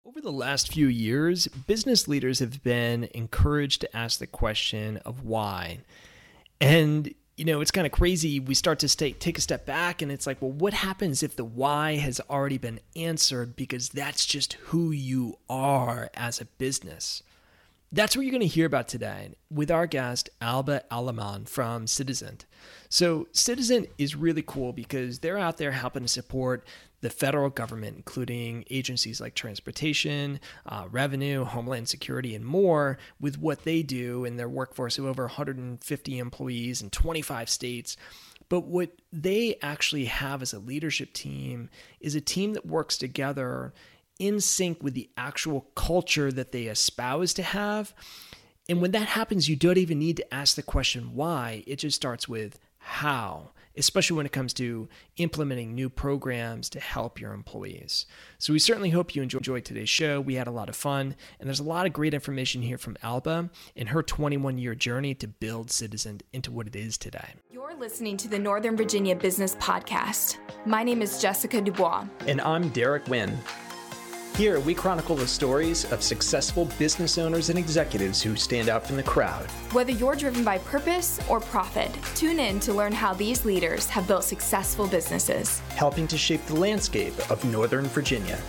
Over the last few years, business leaders have been encouraged to ask the question of why. And, it's kind of crazy. We start to take a step back and it's like, well, what happens if the why has already been answered because that's just who you are as a business? That's what you're going to hear about today with our guest, Alba Aliman from Citizen. So Citizen is really cool because they're out there helping to support the federal government, including agencies like transportation, revenue, homeland security, and more with what they do in their workforce of over 150 employees in 25 states. But what they actually have as a leadership team is a team that works together in sync with the actual culture that they espouse to have. And when that happens, you don't even need to ask the question why. It just starts with how, especially when it comes to implementing new programs to help your employees. So we certainly hope you enjoyed today's show. We had a lot of fun, and there's a lot of great information here from Alba and her 21-year journey to build Citizen into what it is today. You're listening to the Northern Virginia Business Podcast. My name is Jessica Dubois. And I'm Derek Wynn. Here, we chronicle the stories of successful business owners and executives who stand out from the crowd. Whether you're driven by purpose or profit, tune in to learn how these leaders have built successful businesses, helping to shape the landscape of Northern Virginia.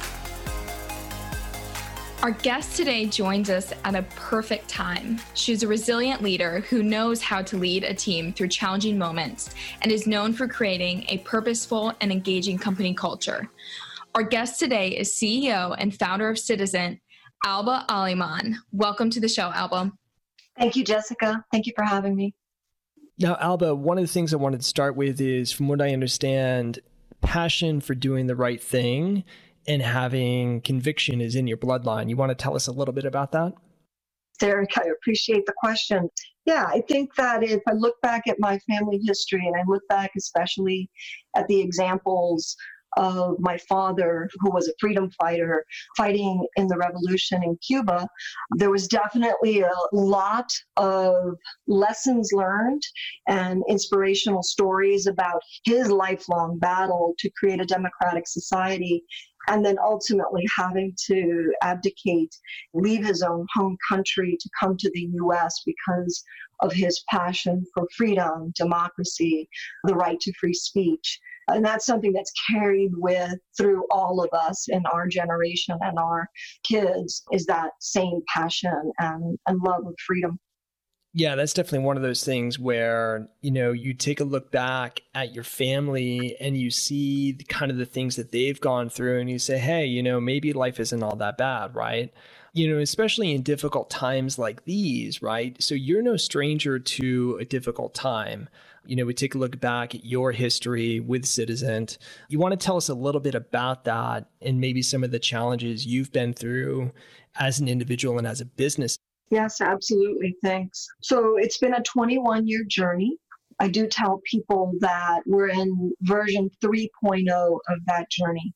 Our guest today joins us at a perfect time. She's a resilient leader who knows how to lead a team through challenging moments and is known for creating a purposeful and engaging company culture. Our guest today is CEO and founder of Citizen, Alba Aliman. Welcome to the show, Alba. Thank you, Jessica. Thank you for having me. Now, Alba, one of the things I wanted to start with is, from what I understand, passion for doing the right thing and having conviction is in your bloodline. You want to tell us a little bit about that? Derek, I appreciate the question. Yeah, I think that if I look back at my family history, and I look back especially at the examples of my father, who was a freedom fighter fighting in the revolution in Cuba, there was definitely a lot of lessons learned and inspirational stories about his lifelong battle to create a democratic society, and then ultimately having to abdicate, leave his own home country to come to the U.S. because of his passion for freedom, democracy, the right to free speech. And that's something that's carried through all of us in our generation and our kids, is that same passion and love of freedom. Yeah, that's definitely one of those things where, you take a look back at your family and you see the things that they've gone through and you say, hey, maybe life isn't all that bad, right? Especially in difficult times like these, right? So you're no stranger to a difficult time. We take a look back at your history with Citizen. You want to tell us a little bit about that and maybe some of the challenges you've been through as an individual and as a business. Yes, absolutely. Thanks. So it's been a 21-year journey. I do tell people that we're in version 3.0 of that journey.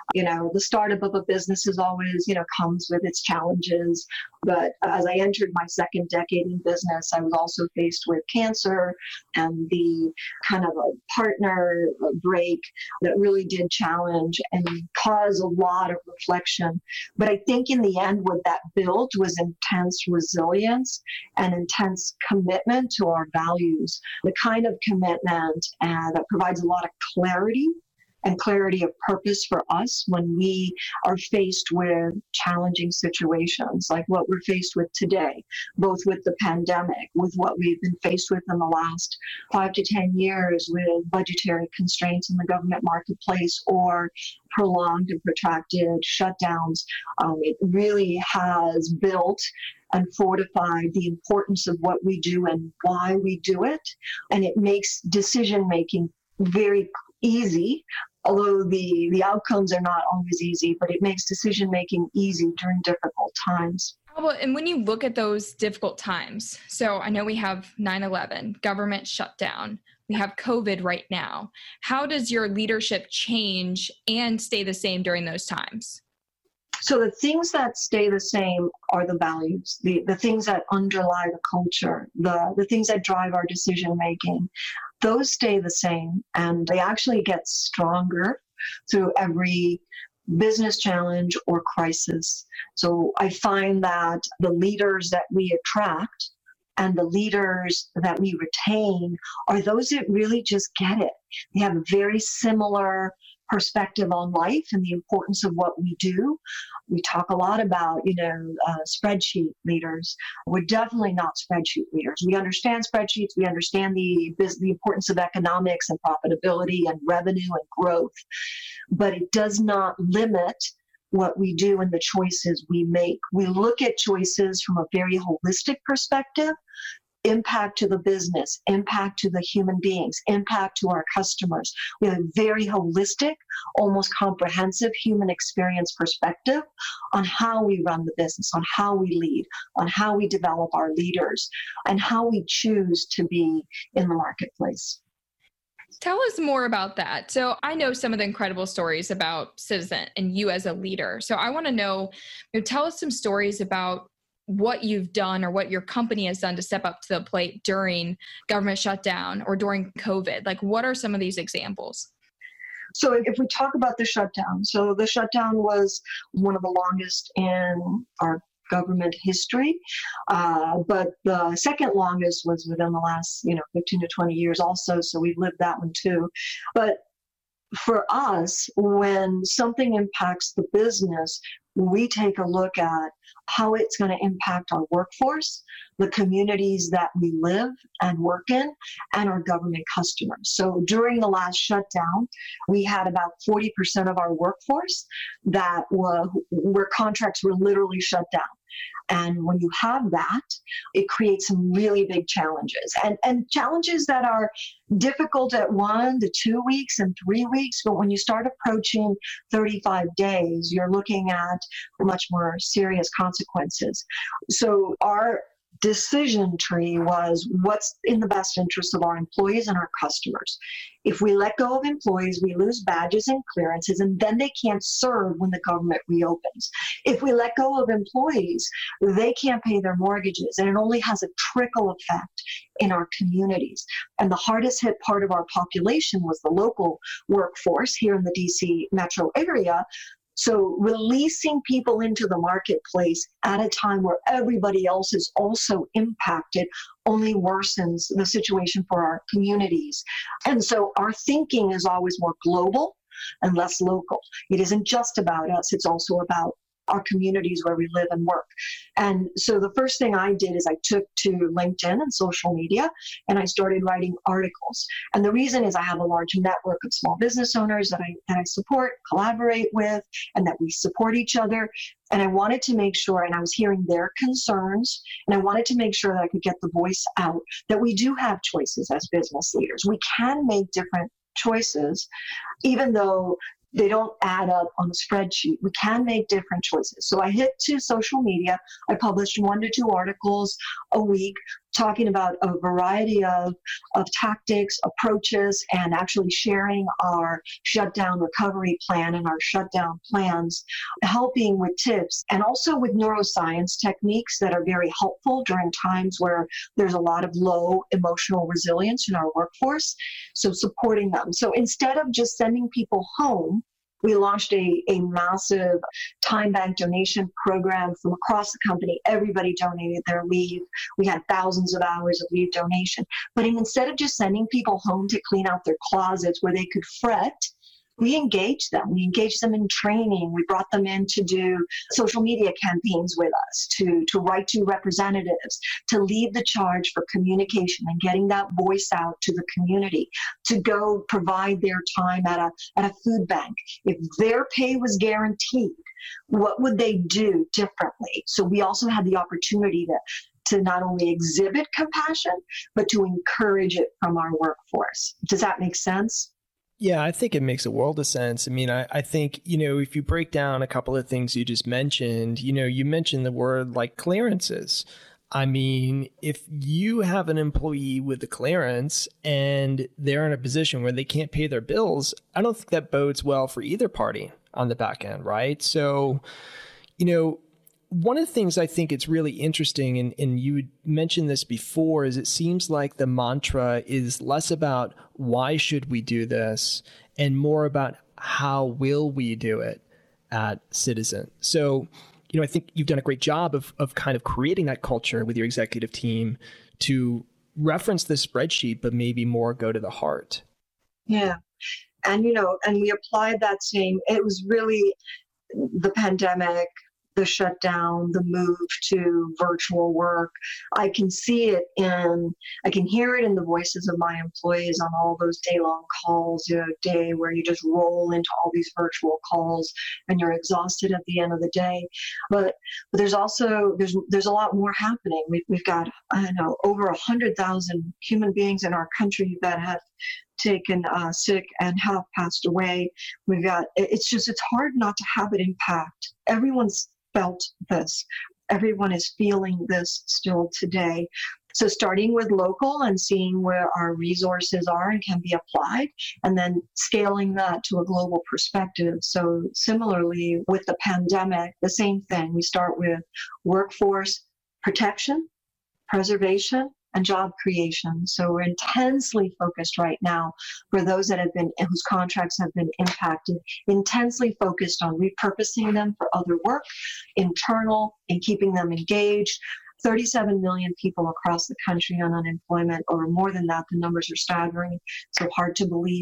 The startup of a business is always, comes with its challenges. But as I entered my second decade in business, I was also faced with cancer and the kind of a partner break that really did challenge and cause a lot of reflection. But I think in the end, what that built was intense resilience and intense commitment to our values, the kind of commitment that provides a lot of clarity and clarity of purpose for us when we are faced with challenging situations like what we're faced with today, both with the pandemic, with what we've been faced with in the last 5 to 10 years with budgetary constraints in the government marketplace or prolonged and protracted shutdowns. It really has built and fortified the importance of what we do and why we do it. And it makes decision-making very easy, although the outcomes are not always easy, but it makes decision-making easy during difficult times. Well, and when you look at those difficult times, so I know we have 9/11, government shutdown, we have COVID right now. How does your leadership change and stay the same during those times? So the things that stay the same are the values, the things that underlie the culture, the things that drive our decision-making. Those stay the same, and they actually get stronger through every business challenge or crisis. So I find that the leaders that we attract and the leaders that we retain are those that really just get it. They have a very similar perspective on life and the importance of what we do. We talk a lot about, spreadsheet leaders. We're definitely not spreadsheet leaders. We understand spreadsheets. We understand the importance of economics and profitability and revenue and growth, but it does not limit what we do and the choices we make. We look at choices from a very holistic perspective. Impact to the business, impact to the human beings, impact to our customers. We have a very holistic, almost comprehensive human experience perspective on how we run the business, on how we lead, on how we develop our leaders, and how we choose to be in the marketplace. Tell us more about that. So I know some of the incredible stories about Citizen and you as a leader. So I want to know, tell us some stories about what you've done or what your company has done to step up to the plate during government shutdown or during COVID. Like, what are some of these examples? So if we talk about the shutdown, so the shutdown was one of the longest in our government history, but the second longest was within the last 15 to 20 years also, so we've lived that one too. But for us, when something impacts the business, we take a look at how it's going to impact our workforce, the communities that we live and work in, and our government customers. So during the last shutdown, we had about 40% of our workforce that where contracts were literally shut down. And when you have that, it creates some really big challenges and challenges that are difficult at 1 to 2 weeks and 3 weeks. But when you start approaching 35 days, you're looking at much more serious consequences. So our decision tree was what's in the best interest of our employees and our customers. If we let go of employees, we lose badges and clearances, and then they can't serve when the government reopens. If we let go of employees, they can't pay their mortgages, and it only has a trickle effect in our communities. And the hardest hit part of our population was the local workforce here in the DC metro area. So releasing people into the marketplace at a time where everybody else is also impacted only worsens the situation for our communities. And so our thinking is always more global and less local. It isn't just about us, it's also about our communities where we live and work. And so the first thing I did is I took to LinkedIn and social media and I started writing articles. And the reason is I have a large network of small business owners that I support, collaborate with, and that we support each other. And I wanted to make sure, and I was hearing their concerns, and I wanted to make sure that I could get the voice out, that we do have choices as business leaders. We can make different choices, even though they don't add up on a spreadsheet. We can make different choices. So I hit to social media. I published 1 to 2 articles a week talking about a variety of tactics, approaches, and actually sharing our shutdown recovery plan and our shutdown plans, helping with tips and also with neuroscience techniques that are very helpful during times where there's a lot of low emotional resilience in our workforce. So supporting them. So instead of just sending people home, we launched a massive time bank donation program from across the company. Everybody donated their leave. We had thousands of hours of leave donation. But instead of just sending people home to clean out their closets where they could fret, we engaged them. We engaged them in training. We brought them in to do social media campaigns with us, to write to representatives, to lead the charge for communication and getting that voice out to the community, to go provide their time at a food bank. If their pay was guaranteed, what would they do differently? So we also had the opportunity to not only exhibit compassion, but to encourage it from our workforce. Does that make sense? Yeah, I think it makes a world of sense. I mean, I think, if you break down a couple of things you just mentioned, you mentioned the word like clearances. I mean, if you have an employee with a clearance and they're in a position where they can't pay their bills, I don't think that bodes well for either party on the back end, right? So, one of the things I think it's really interesting, and you mentioned this before, is it seems like the mantra is less about why should we do this and more about how will we do it. at Citizen. So, I think you've done a great job of kind of creating that culture with your executive team to reference this spreadsheet, but maybe more go to the heart. Yeah. And, and we applied that same, it was really the pandemic, the shutdown, the move to virtual work. I can see it I can hear it in the voices of my employees on all those day-long calls, day where you just roll into all these virtual calls and you're exhausted at the end of the day. But there's also, there's a lot more happening. We've got, over 100,000 human beings in our country that have taken sick and have passed away. It's hard not to have it impact. Everyone's felt this. Everyone is feeling this still today. So starting with local and seeing where our resources are and can be applied, and then scaling that to a global perspective. So similarly with the pandemic, the same thing. We start with workforce protection, preservation, and job creation. So we're intensely focused right now for those whose contracts have been impacted, intensely focused on repurposing them for other work, internal, and keeping them engaged. 37 million people across the country on unemployment, or more than that. The numbers are staggering. So hard to believe.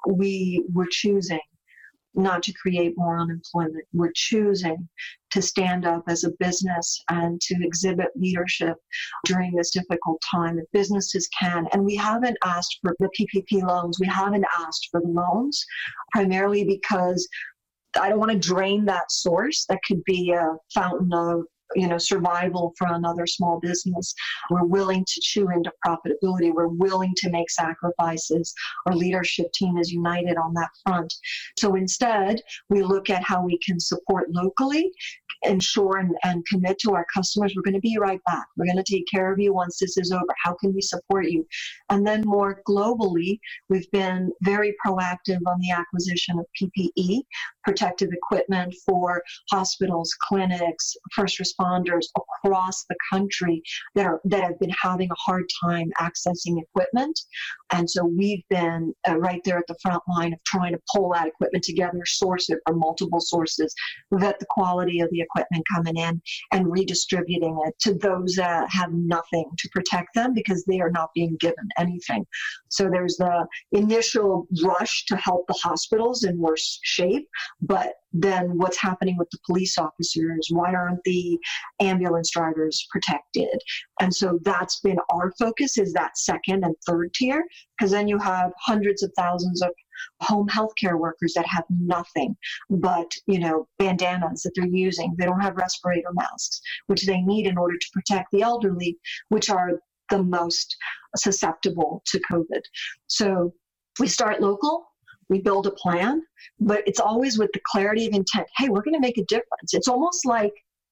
We're choosing not to create more unemployment. We're choosing to stand up as a business and to exhibit leadership during this difficult time. If businesses can, and we haven't asked for the PPP loans, we haven't asked for the loans, primarily because I don't want to drain that source that could be a fountain of survival for another small business. We're willing to chew into profitability. We're willing to make sacrifices. Our leadership team is united on that front. So instead, we look at how we can support locally, ensure and commit to our customers. We're going to be right back. We're going to take care of you once this is over. How can we support you? And then more globally, we've been very proactive on the acquisition of PPE, protective equipment for hospitals, clinics, first responders across the country that have been having a hard time accessing equipment. And so we've been right there at the front line of trying to pull that equipment together, source it from multiple sources, vet the quality of the equipment coming in, and redistributing it to those that have nothing to protect them because they are not being given anything. So there's the initial rush to help the hospitals in worse shape, but then what's happening with the police officers? Why aren't the ambulance drivers protected? And so that's been our focus, is that second and third tier, because then you have hundreds of thousands of home healthcare workers that have nothing but, bandanas that they're using. They don't have respirator masks, which they need in order to protect the elderly, which are the most susceptible to COVID. So we start local. We build a plan, but it's always with the clarity of intent. Hey, we're going to make a difference. It's almost like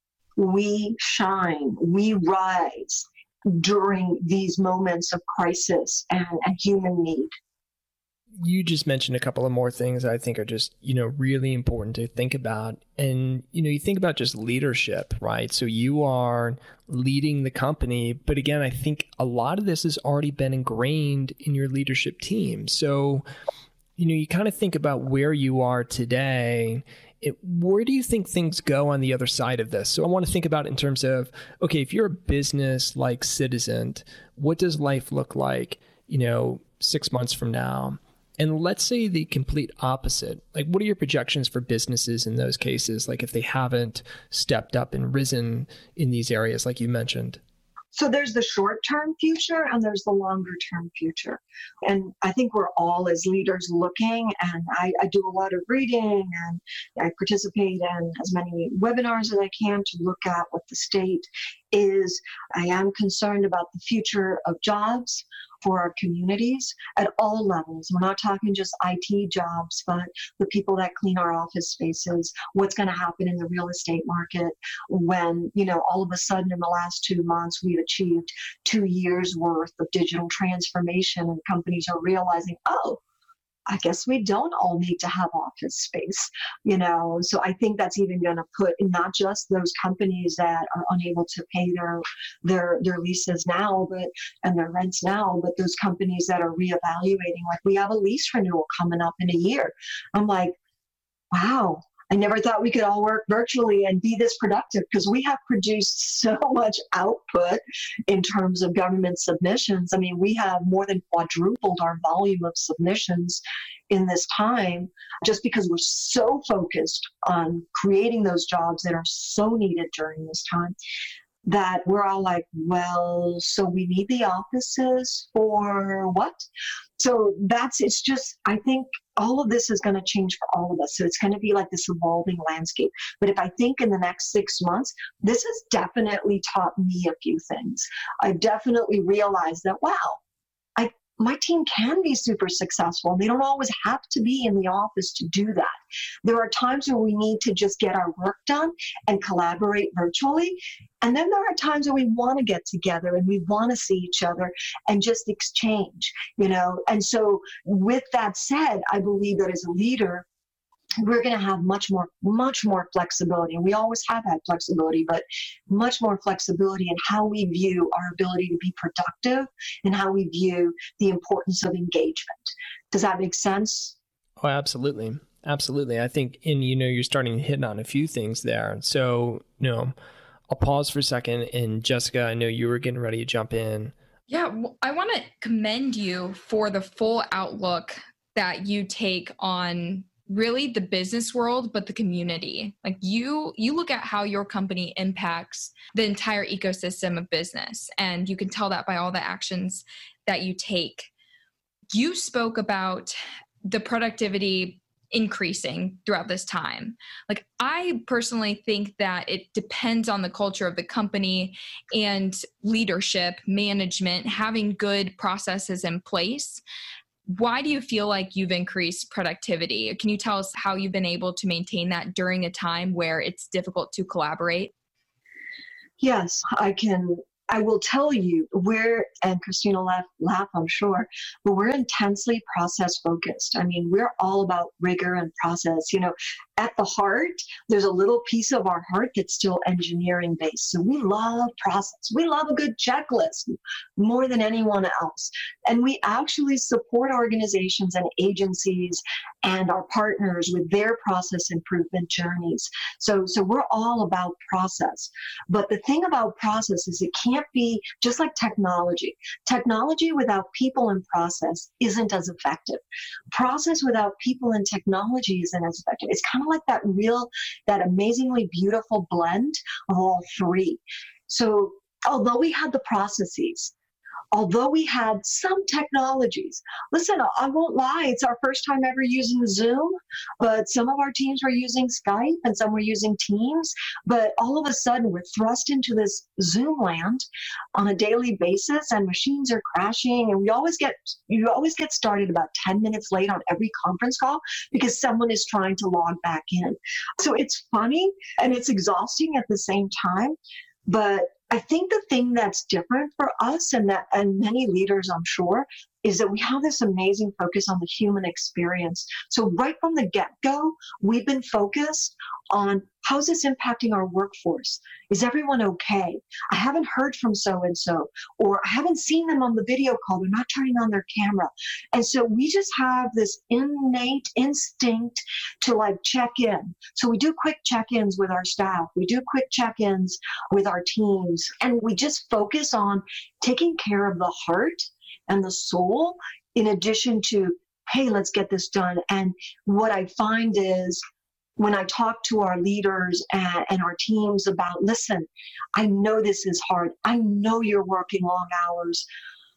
we shine, we rise during these moments of crisis and human need. You just mentioned a couple of more things I think are just, really important to think about. And, you think about just leadership, right? So you are leading the company. But again, I think a lot of this has already been ingrained in your leadership team. So, you kind of think about where you are today. Where do you think things go on the other side of this? So I want to think about it in terms of, okay, if you're a business like Citizen, what does life look like, 6 months from now? And let's say the complete opposite. Like, what are your projections for businesses in those cases? Like if they haven't stepped up and risen in these areas, like you mentioned. So there's the short-term future and there's the longer-term future. And I think we're all as leaders looking, and I do a lot of reading and I participate in as many webinars as I can to look at what the state is. I am concerned about the future of jobs for our communities at all levels. We're not talking just IT jobs, but the people that clean our office spaces, what's going to happen in the real estate market when, all of a sudden in the last 2 months, we've achieved 2 years worth of digital transformation and companies are realizing, oh, I guess we don't all need to have office space, So I think that's even going to put not just those companies that are unable to pay their leases now, and their rents now, but those companies that are reevaluating. Like we have a lease renewal coming up in a year. I'm like, wow. I never thought we could all work virtually and be this productive, because we have produced so much output in terms of government submissions. I mean, we have more than quadrupled our volume of submissions in this time, just because we're so focused on creating those jobs that are so needed during this time, that we're all like, well, so we need the offices for what? So it's just, I think all of this is going to change for all of us. So it's going to be like this evolving landscape. But if I think in the next 6 months, this has definitely taught me a few things. I definitely realized that, wow, my team can be super successful, and they don't always have to be in the office to do that. There are times where we need to just get our work done and collaborate virtually. And then there are times where we want to get together and we want to see each other and just exchange, And so with that said, I believe that as a leader, we're going to have much more flexibility. And we always have had flexibility, but much more flexibility in how we view our ability to be productive and how we view the importance of engagement. Does that make sense? Oh, absolutely. Absolutely. I think, and you're starting to hit on a few things there. So, I'll pause for a second. And Jessica, I know you were getting ready to jump in. Yeah, I want to commend you for the full outlook that you take on really the business world, but the community. Like you look at how your company impacts the entire ecosystem of business, and you can tell that by all the actions that you take. You spoke about the productivity increasing throughout this time. Like, I personally think that it depends on the culture of the company and leadership, management, having good processes in place. Why do you feel like you've increased productivity? Can you tell us how you've been able to maintain that during a time where it's difficult to collaborate? Yes, I can. I will tell you, and Christina laugh, I'm sure, but we're intensely process focused. I mean, we're all about rigor and process. At the heart, there's a little piece of our heart that's still engineering based. So we love process. We love a good checklist more than anyone else. And we actually support organizations and agencies and our partners with their process improvement journeys. So we're all about process. But the thing about process is it can't be just like technology. Technology without people and process isn't as effective. Process without people and technology isn't as effective. It's kind of like that amazingly beautiful blend of all three. So although we had the processes, although we had some technologies, listen, I won't lie, it's our first time ever using Zoom, but some of our teams were using Skype and some were using Teams, but all of a sudden we're thrust into this Zoom land on a daily basis, and machines are crashing, and you always get started about 10 minutes late on every conference call because someone is trying to log back in. So it's funny and it's exhausting at the same time, but I think the thing that's different for us and many leaders, I'm sure, is that we have this amazing focus on the human experience. So right from the get-go, we've been focused on how's this impacting our workforce? Is everyone okay? I haven't heard from so-and-so, or I haven't seen them on the video call. They're not turning on their camera. And so we just have this innate instinct to check in. So we do quick check-ins with our staff. We do quick check-ins with our teams. And we just focus on taking care of the heart and the soul in addition to, hey, let's get this done. And what I find is when I talk to our leaders and our teams about, listen, I know this is hard. I know you're working long hours.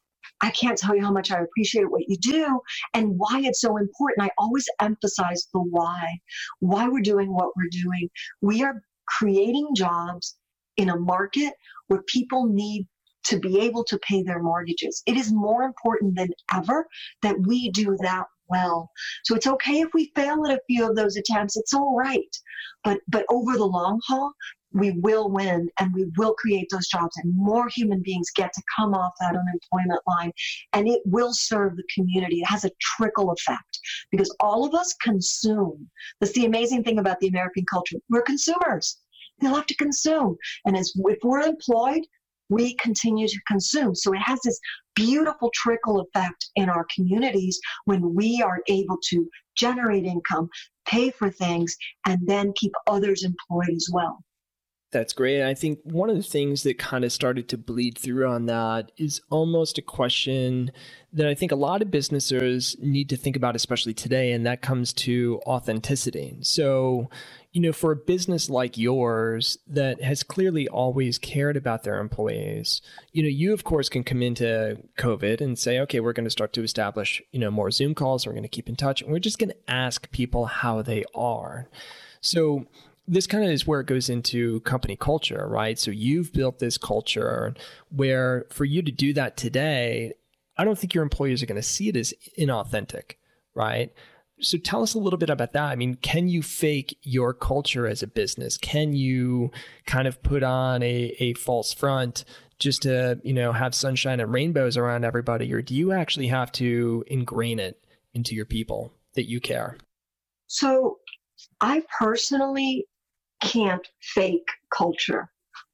I can't tell you how much I appreciate what you do and why it's so important. I always emphasize the why we're doing what we're doing. We are creating jobs in a market where people need to be able to pay their mortgages. It is more important than ever that we do that well. So it's okay if we fail at a few of those attempts. It's all right. But over the long haul, we will win and we will create those jobs, and more human beings get to come off that unemployment line, and it will serve the community. It has a trickle effect because all of us consume. That's the amazing thing about the American culture. We're consumers. We love to consume. And if we're employed, we continue to consume. So it has this beautiful trickle effect in our communities when we are able to generate income, pay for things, and then keep others employed as well. That's great. I think one of the things that kind of started to bleed through on that is almost a question that I think a lot of businesses need to think about, especially today, and that comes to authenticity. So, for a business like yours that has clearly always cared about their employees, you of course can come into COVID and say, okay, we're going to start to establish, more Zoom calls. We're going to keep in touch, and we're just going to ask people how they are. So this kind of is where it goes into company culture, right? So you've built this culture where for you to do that today, I don't think your employees are going to see it as inauthentic, right? So tell us a little bit about that. I mean, can you fake your culture as a business? Can you kind of put on a false front just to, have sunshine and rainbows around everybody? Or do you actually have to ingrain it into your people that you care? So I personally can't fake culture.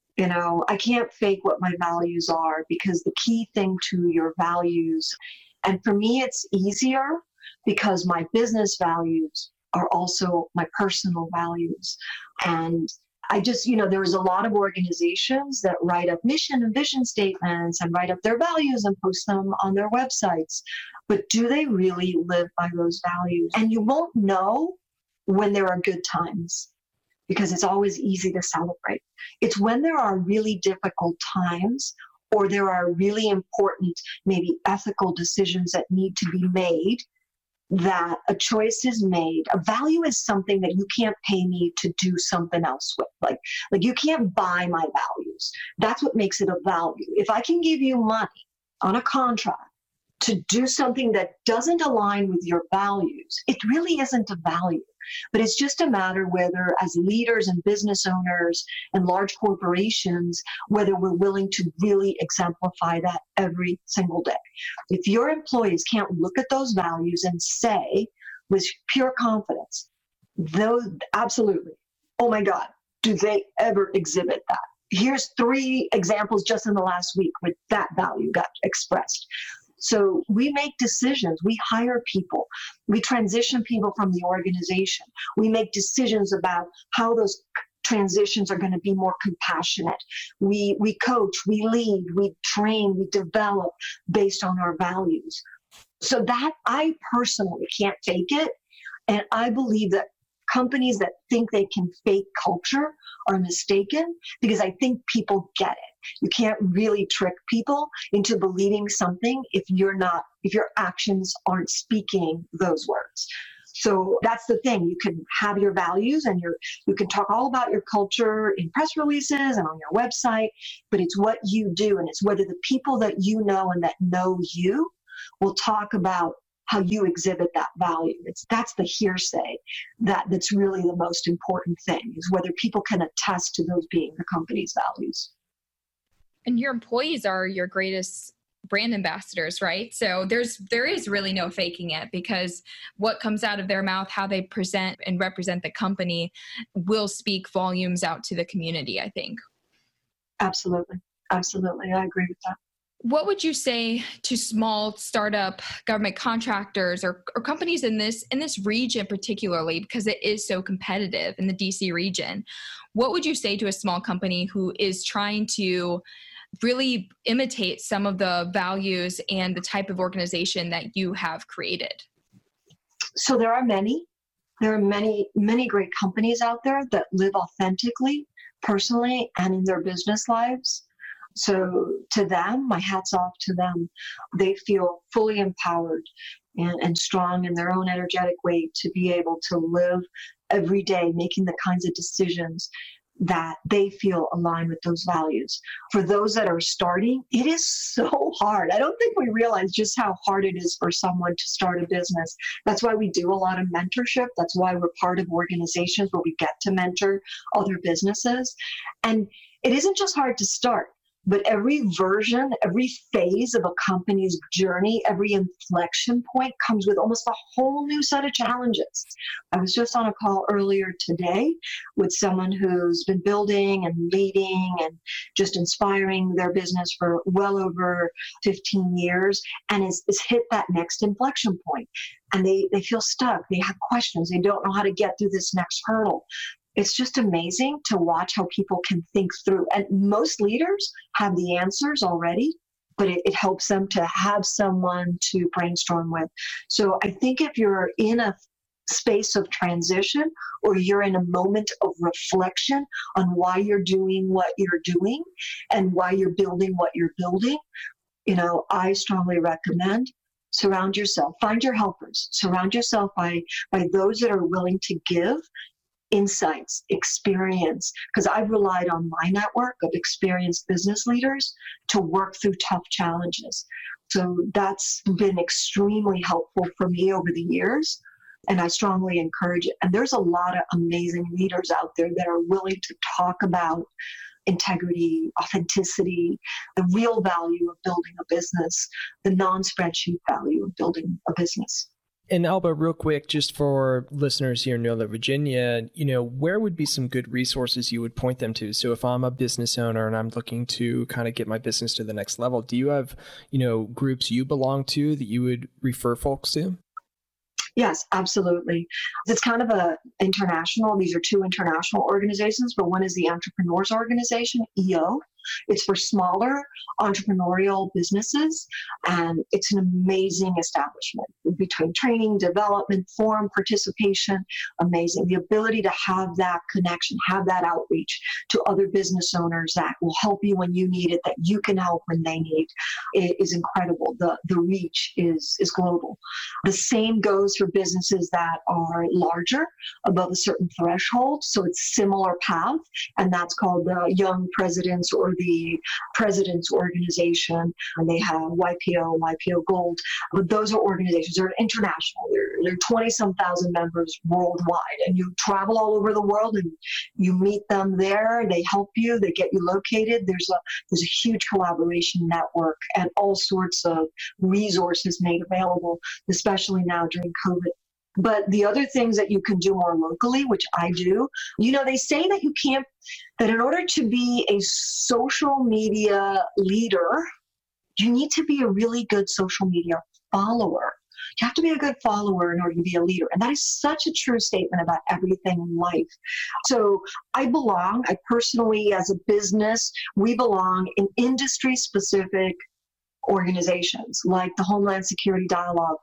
I can't fake what my values are, because the key thing to your values, and for me, it's easier because my business values are also my personal values. And I just, there's a lot of organizations that write up mission and vision statements and write up their values and post them on their websites. But do they really live by those values? And you won't know when there are good times, because it's always easy to celebrate. It's when there are really difficult times, or there are really important, maybe ethical decisions that need to be made, that a choice is made. A value is something that you can't pay me to do something else with. Like you can't buy my values. That's what makes it a value. If I can give you money on a contract to do something that doesn't align with your values, it really isn't a value. But it's just a matter whether, as leaders and business owners and large corporations, whether we're willing to really exemplify that every single day. If your employees can't look at those values and say with pure confidence, those absolutely, oh my God, do they ever exhibit that? Here's 3 examples just in the last week where that value got expressed. So we make decisions, we hire people, we transition people from the organization. We make decisions about how those transitions are going to be more compassionate. We coach, we lead, we train, we develop based on our values. So that I personally can't fake it. And I believe that companies that think they can fake culture are mistaken, because I think people get it. You can't really trick people into believing something if your actions aren't speaking those words. So that's the thing. You can have your values and you can talk all about your culture in press releases and on your website, but it's what you do, and it's whether the people that you know and that know you will talk about how you exhibit that value. That's the hearsay that's really the most important thing, is whether people can attest to those being the company's values. And your employees are your greatest brand ambassadors, right? So there is really no faking it, because what comes out of their mouth, how they present and represent the company, will speak volumes out to the community, I think. Absolutely. Absolutely. I agree with that. What would you say to small startup government contractors or companies in this region particularly, because it is so competitive in the DC region? What would you say to a small company who is trying to really imitate some of the values and the type of organization that you have created? So there are many great companies out there that live authentically, personally, and in their business lives. So to them, my hat's off to them. They feel fully empowered and strong in their own energetic way to be able to live every day making the kinds of decisions that they feel align with those values. For those that are starting, it is so hard. I don't think we realize just how hard it is for someone to start a business. That's why we do a lot of mentorship. That's why we're part of organizations where we get to mentor other businesses. And it isn't just hard to start. But every version, every phase of a company's journey, every inflection point comes with almost a whole new set of challenges. I was just on a call earlier today with someone who's been building and leading and just inspiring their business for well over 15 years and is hit that next inflection point. And they feel stuck. They have questions. They don't know how to get through this next hurdle. It's just amazing to watch how people can think through. And most leaders have the answers already, but it helps them to have someone to brainstorm with. So I think if you're in a space of transition or you're in a moment of reflection on why you're doing what you're doing and why you're building what you're building, I strongly recommend surround yourself, find your helpers, surround yourself by those that are willing to give insights, experience, because I've relied on my network of experienced business leaders to work through tough challenges. So that's been extremely helpful for me over the years, and I strongly encourage it. And there's a lot of amazing leaders out there that are willing to talk about integrity, authenticity, the real value of building a business, the non-spreadsheet value of building a business. And Alba, real quick, just for listeners here in Northern Virginia, where would be some good resources you would point them to? So if I'm a business owner and I'm looking to kind of get my business to the next level, do you have, groups you belong to that you would refer folks to? Yes, absolutely. It's kind of these are two international organizations, but one is the Entrepreneurs Organization, EO. It's for smaller entrepreneurial businesses, and it's an amazing establishment between training, development, forum participation, amazing. The ability to have that connection, have that outreach to other business owners that will help you when you need it, that you can help when they need, it is incredible. The reach is global. The same goes for businesses that are larger, above a certain threshold, so it's similar path, and that's called the Young Presidents or the President's Organization, and they have YPO Gold. But those are organizations. They're international. They're 20-some thousand members worldwide, and you travel all over the world and you meet them there. They help you. They get you located. There's a huge collaboration network and all sorts of resources made available, especially now during COVID. But the other things that you can do more locally, which I do, they say that in order to be a social media leader, you need to be a really good social media follower. You have to be a good follower in order to be a leader. And that is such a true statement about everything in life. So I personally, as a business, we belong in industry-specific organizations like the Homeland Security Dialogue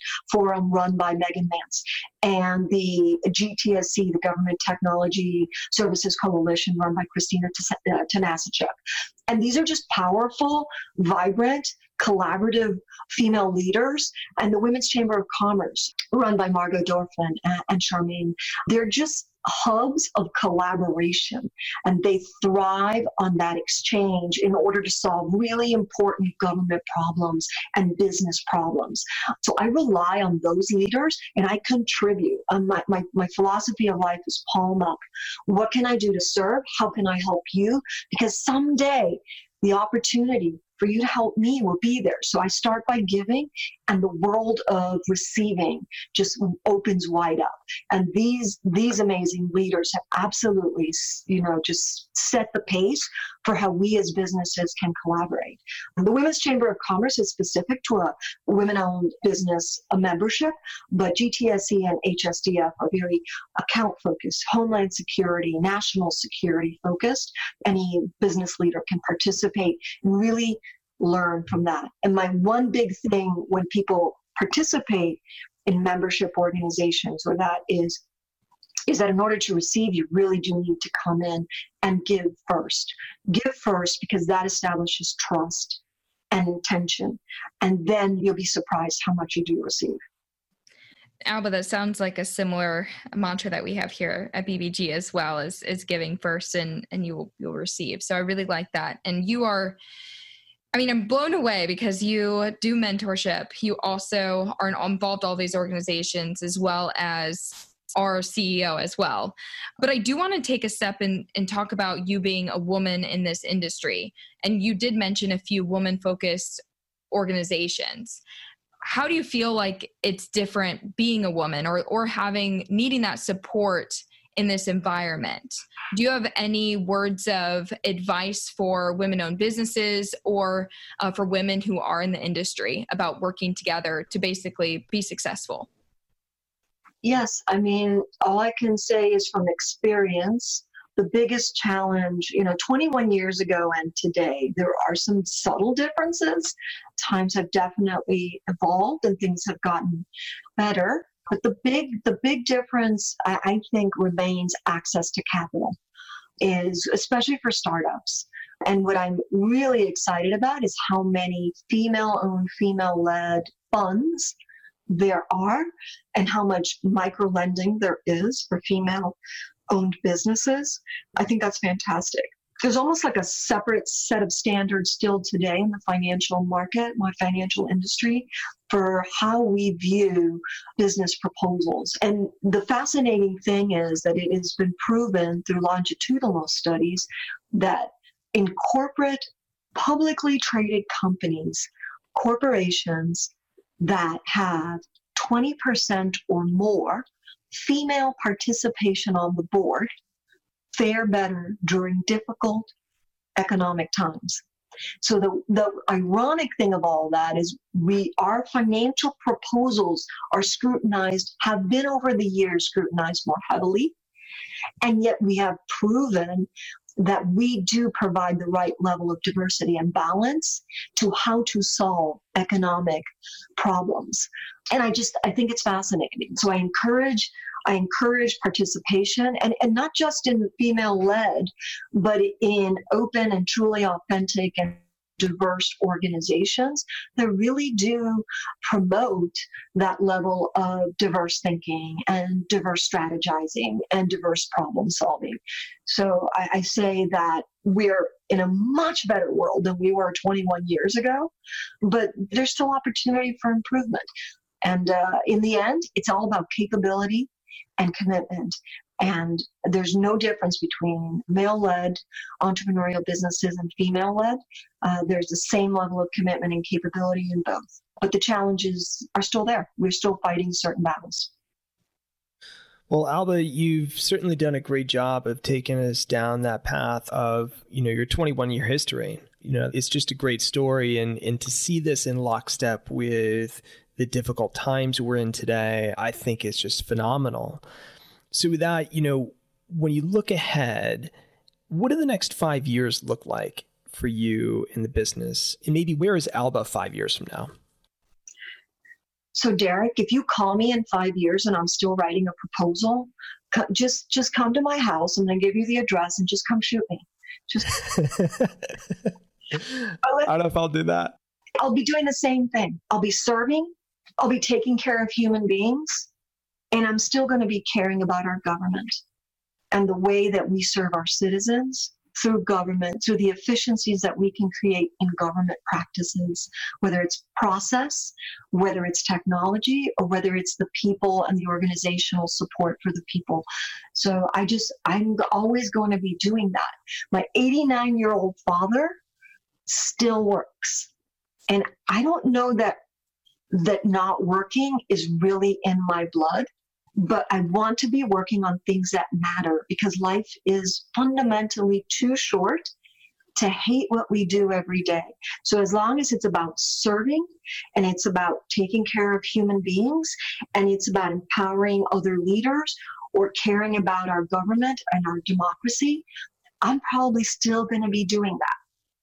Forum run by Megan Mance, and the GTSC, the Government Technology Services Coalition run by Christina Tanasichuk. And these are just powerful, vibrant, collaborative female leaders, and the Women's Chamber of Commerce run by Margot Dorfman and Charmaine. They're just hubs of collaboration, and they thrive on that exchange in order to solve really important government problems and business problems. So I rely on those leaders, and I contribute. My philosophy of life is palm up. What can I do to serve? How can I help you? Because someday the opportunity for you to help me will be there. So I start by giving, and the world of receiving just opens wide up. And these amazing leaders have absolutely, just set the pace for how we as businesses can collaborate. And the Women's Chamber of Commerce is specific to a women-owned business membership, but GTSC and HSDF are very account-focused, Homeland Security, national security focused. Any business leader can participate and really learn from that. And my one big thing when people participate in membership organizations, or that is that in order to receive, you really do need to come in and give first. Give first, because that establishes trust and intention. And then you'll be surprised how much you do receive. Alba, that sounds like a similar mantra that we have here at BBG as well, is giving first and you'll receive. So I really like that. And I'm blown away because you do mentorship. You also are involved in all these organizations, as well as our CEO as well. But I do want to take a step and talk about you being a woman in this industry. And you did mention a few woman-focused organizations. How do you feel like it's different being a woman or needing that support in this environment? Do you have any words of advice for women-owned businesses or for women who are in the industry about working together to basically be successful? Yes, I mean, all I can say is from experience, the biggest challenge, 21 years ago and today, there are some subtle differences. Times have definitely evolved and things have gotten better. But the big difference, I think, remains access to capital, is especially for startups. And what I'm really excited about is how many female-owned, female-led funds there are and how much micro-lending there is for female-owned businesses. I think that's fantastic. There's almost like a separate set of standards still today in the financial market, my financial industry, for how we view business proposals. And the fascinating thing is that it has been proven through longitudinal studies that in corporate, publicly traded companies, corporations that have 20% or more female participation on the board fare better during difficult economic times. So the ironic thing of all that is our financial proposals are scrutinized, have been over the years scrutinized more heavily, and yet we have proven that we do provide the right level of diversity and balance to how to solve economic problems. And I think it's fascinating. So I encourage participation and not just in female-led, but in open and truly authentic and diverse organizations that really do promote that level of diverse thinking and diverse strategizing and diverse problem solving. So I say that we're in a much better world than we were 21 years ago, but there's still opportunity for improvement. And in the end, it's all about capability and commitment. And there's no difference between male-led entrepreneurial businesses and female-led. There's the same level of commitment and capability in both. But the challenges are still there. We're still fighting certain battles. Well, Alba, you've certainly done a great job of taking us down that path of, your 21-year history. It's just a great story. And to see this in lockstep with the difficult times we're in today, I think it's just phenomenal. So with that, when you look ahead, what do the next 5 years look like for you in the business? And maybe where is Alba 5 years from now? So Derek, if you call me in 5 years and I'm still writing a proposal, just come to my house. I'm going to give you the address and just come shoot me. I don't know if I'll do that. I'll be doing the same thing. I'll be serving. I'll be taking care of human beings. And I'm still going to be caring about our government and the way that we serve our citizens through government, through the efficiencies that we can create in government practices, whether it's process, whether it's technology, or whether it's the people and the organizational support for the people. So I'm always going to be doing that. My 89-year-old father still works. And I don't know that not working is really in my blood. But I want to be working on things that matter because life is fundamentally too short to hate what we do every day. So as long as it's about serving and it's about taking care of human beings and it's about empowering other leaders or caring about our government and our democracy, I'm probably still going to be doing that.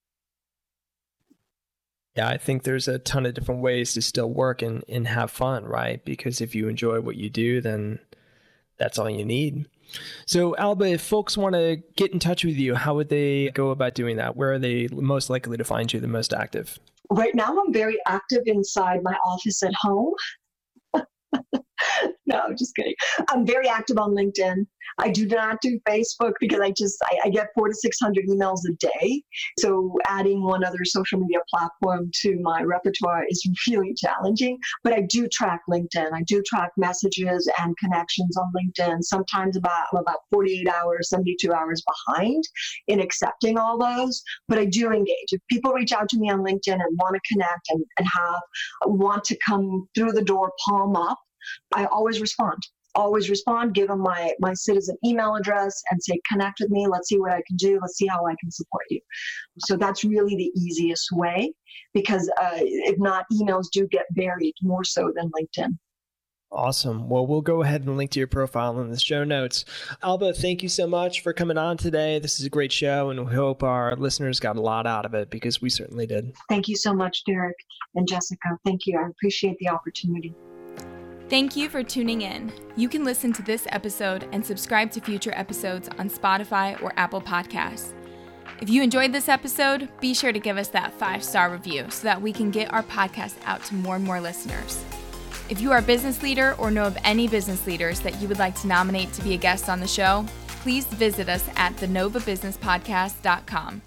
Yeah, I think there's a ton of different ways to still work and have fun, right? Because if you enjoy what you do, then that's all you need. So, Alba, if folks want to get in touch with you, how would they go about doing that? Where are they most likely to find you the most active? Right now, I'm very active inside my office at home. No, just kidding. I'm very active on LinkedIn. I do not do Facebook because I get 400 to 600 emails a day. So adding one other social media platform to my repertoire is really challenging. But I do track LinkedIn. I do track messages and connections on LinkedIn. Sometimes I'm about 48 hours, 72 hours behind in accepting all those. But I do engage. If people reach out to me on LinkedIn and want to connect and want to come through the door palm up, I always respond. Give them my citizen email address and say, connect with me. Let's see what I can do. Let's see how I can support you. So that's really the easiest way, because if not, emails do get buried more so than LinkedIn. Awesome. Well, we'll go ahead and link to your profile in the show notes. Alba, thank you so much for coming on today. This is a great show, and we hope our listeners got a lot out of it, because we certainly did. Thank you so much, Derek and Jessica. Thank you. I appreciate the opportunity. Thank you for tuning in. You can listen to this episode and subscribe to future episodes on Spotify or Apple Podcasts. If you enjoyed this episode, be sure to give us that 5-star review so that we can get our podcast out to more and more listeners. If you are a business leader or know of any business leaders that you would like to nominate to be a guest on the show, please visit us at thenovabusinesspodcast.com.